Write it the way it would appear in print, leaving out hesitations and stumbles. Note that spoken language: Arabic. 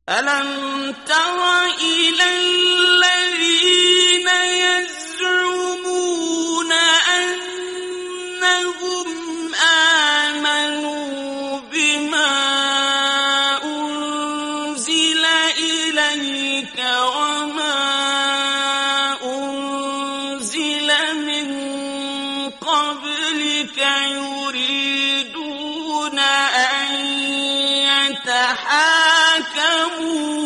أَلَمْ تَرَ إِلَى الَّذِينَ يَزْعُمُونَ أَنَّهُمْ آمَنُوا بِمَا أُنزِلَ إِلَيْكَ وَمَا أُنزِلَ مِن قَبْلِكَ يُرِيدُونَ أَن يَتَحَاكَمُوا